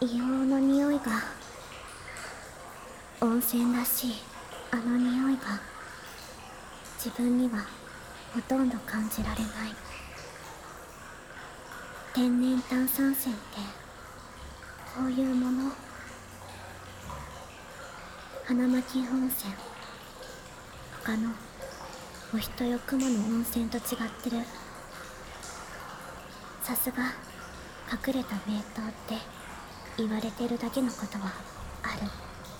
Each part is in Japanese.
硫黄の匂いが、温泉らしいあの匂いが自分にはほとんど感じられない。天然炭酸泉ってこういうもの？花巻温泉、他のお人よくもの温泉と違ってる。さすが隠れた名湯って言われてるだけのことはある。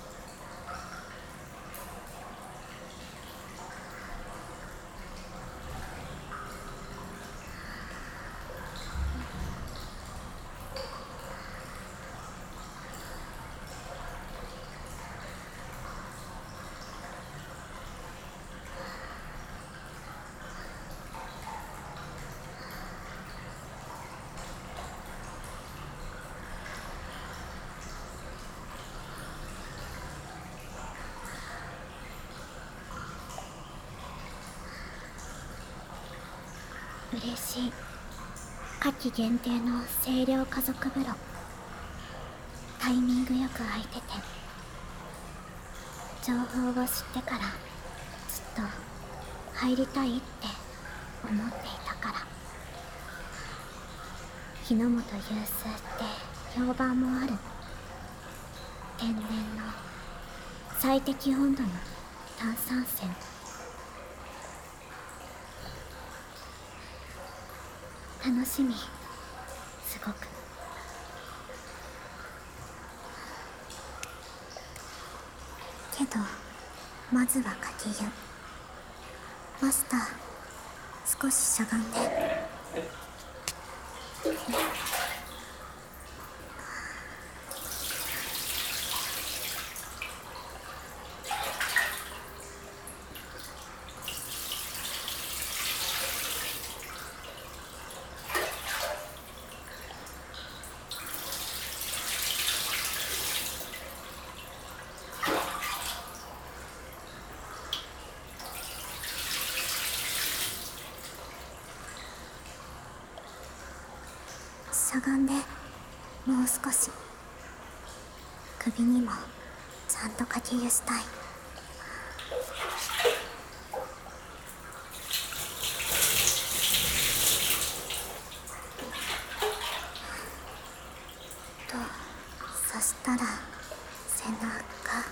嬉しい。夏季限定の清涼家族風呂、タイミングよく空いてて、情報を知ってからずっと入りたいって思っていたから。日の本有数って評判もある天然の最適温度の炭酸泉。楽しみ、すごく。けどまずはかき湯。マスター、少ししゃがんで。しゃがんで、もう少し。首にもちゃんとかき湯したい。そしたら背中。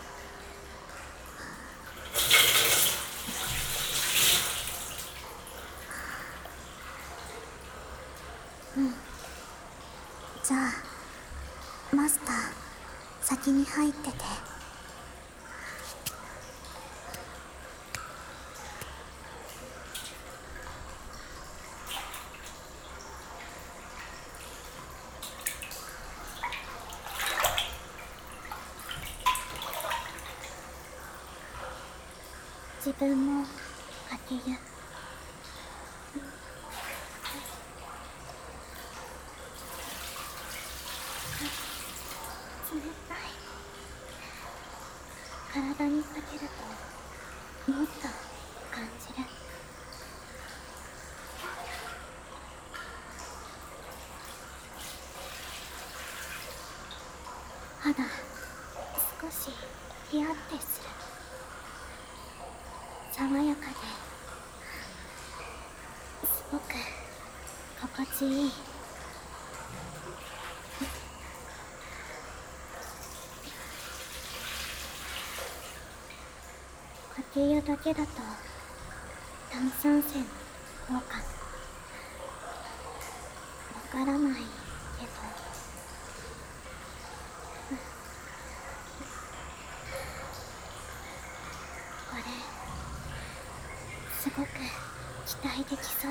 じゃあマスター、先に入ってて。自分もかけ湯。冷たい。体にかけるともっと感じる。肌少しヒヤってする。爽やかですごく心地いい。かけ湯だけだと炭酸泉の効果わからないけど、これすごく期待できそう。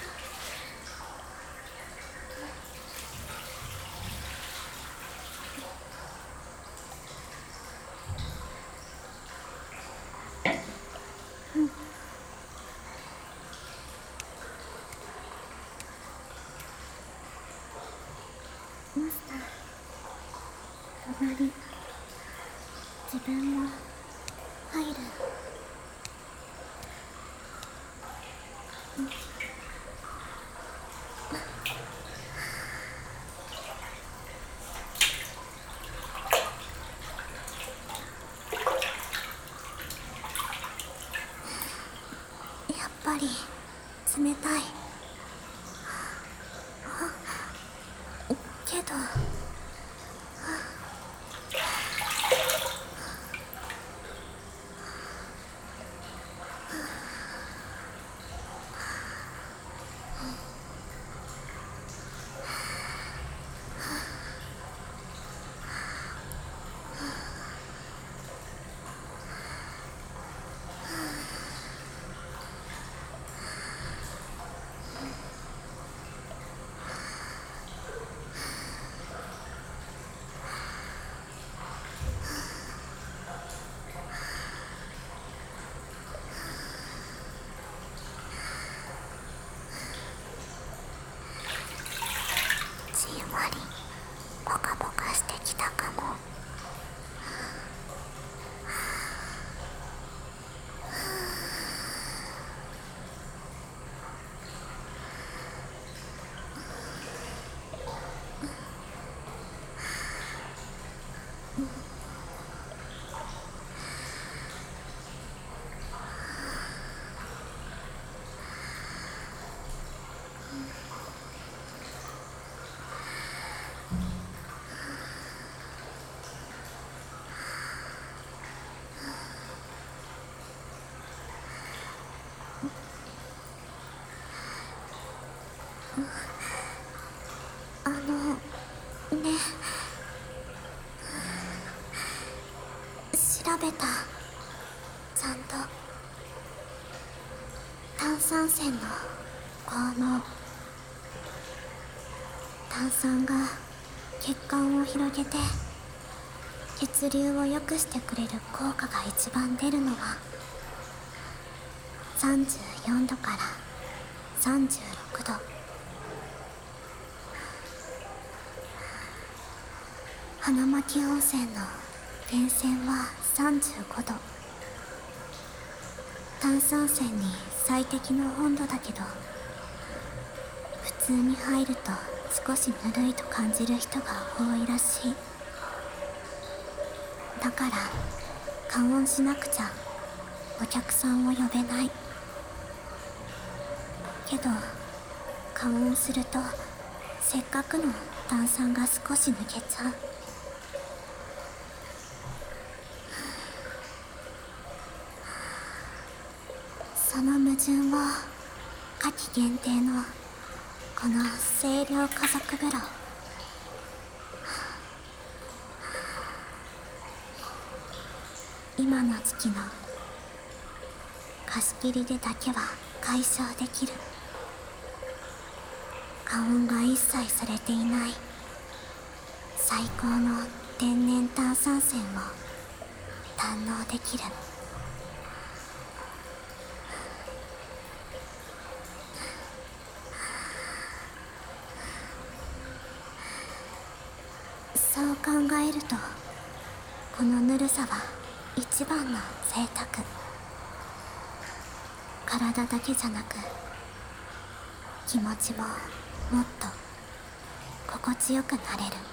マスター、隣。自分も入る。 ど、じんわりポカポカしてきたかも。ね、調べた。ちゃんと炭酸泉の効能。炭酸が血管を広げて血流を良くしてくれる効果が一番出るのは34度から36度。花巻温泉の源泉は35度。炭酸泉に最適の温度だけど、普通に入ると少しぬるいと感じる人が多いらしい。だから加温しなくちゃお客さんを呼べない。けど加温するとせっかくの炭酸が少し抜けちゃう。その矛盾を夏季限定のこの清涼家族風呂、今の時期の貸し切りでだけは解消できる。加温が一切されていない最高の天然炭酸泉を堪能できる。そう考えると、このぬるさは一番の贅沢。体だけじゃなく気持ちももっと心地よくなれる。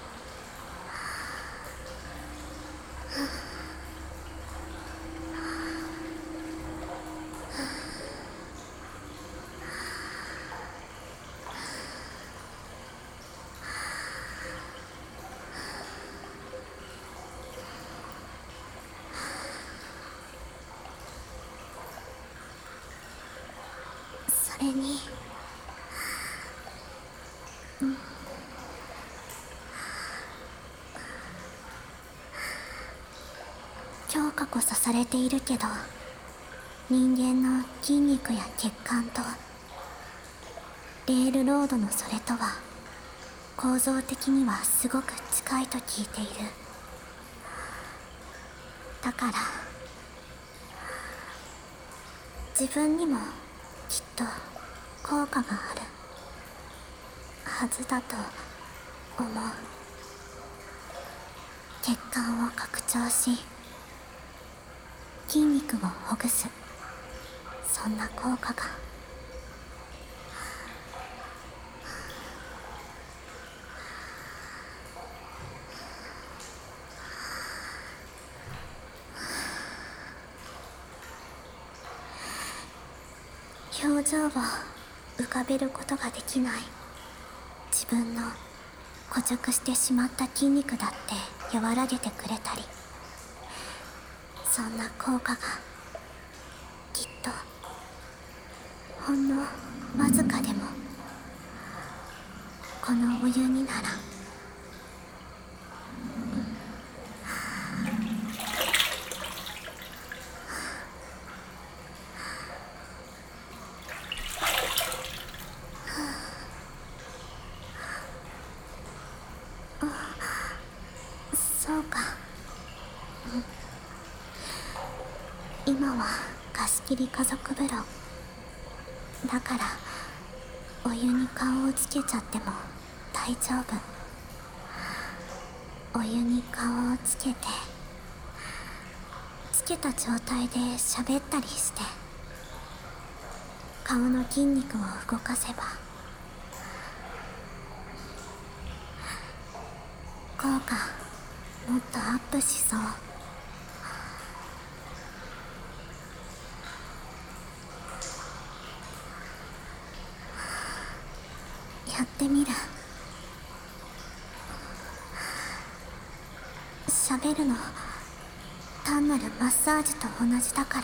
それに強化こそされているけど、人間の筋肉や血管とレールロードのそれとは構造的にはすごく近いと聞いている。だから自分にもきっと効果があるはずだと思う。血管を拡張し筋肉をほぐす、そんな効果が。表情を浮かべることができない自分の硬直してしまった筋肉だって和らげてくれたり、そんな効果がきっとほんのわずかでもこのお湯になら。そうか、今は貸し切り家族風呂だから、お湯に顔をつけちゃっても大丈夫。お湯に顔をつけた状態で喋ったりして、顔の筋肉を動かせば効果もっとアップしそう。やってみる。喋るの単なるマッサージと同じだから、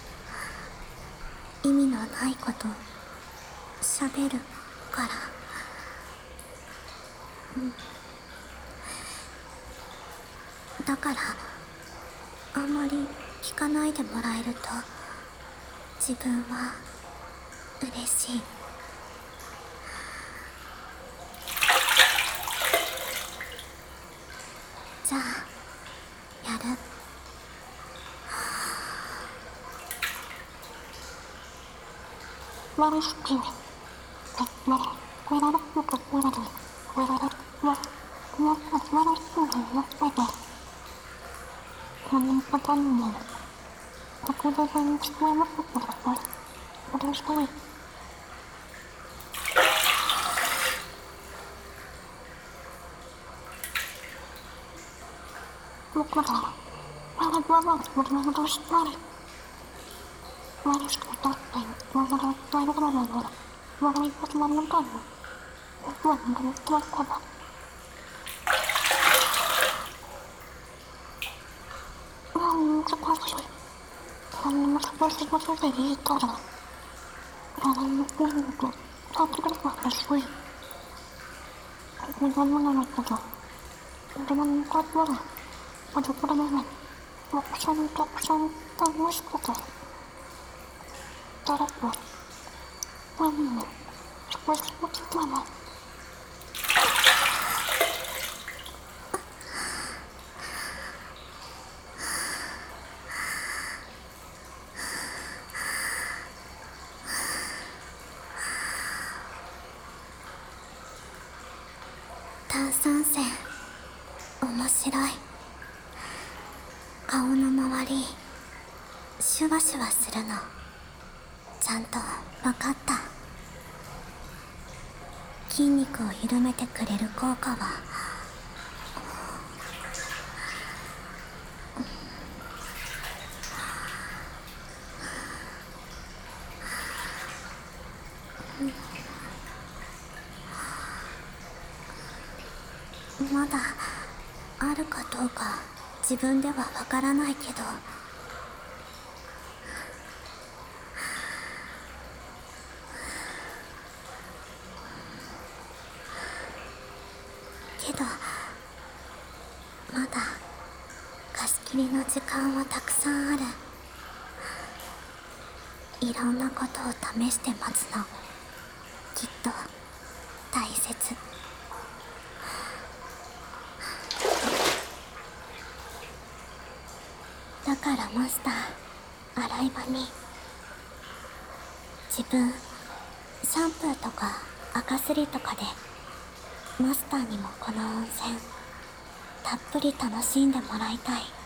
意味のないこと喋るから。だからあんまり聞かないでもらえると自分は嬉しい。じゃあやる。炭酸泉面白い。顔の周りシュワシュワするのちゃんと分かった。筋肉を緩めてくれる効果はまだあるかどうか自分ではわからないけど、まだ貸し切りの時間はたくさんある。いろんなことを試して待つのきっと大切。だからマスター、洗い場に自分シャンプーとか赤すりとかでマスターにもこの温泉たっぷり楽しんでもらいたい。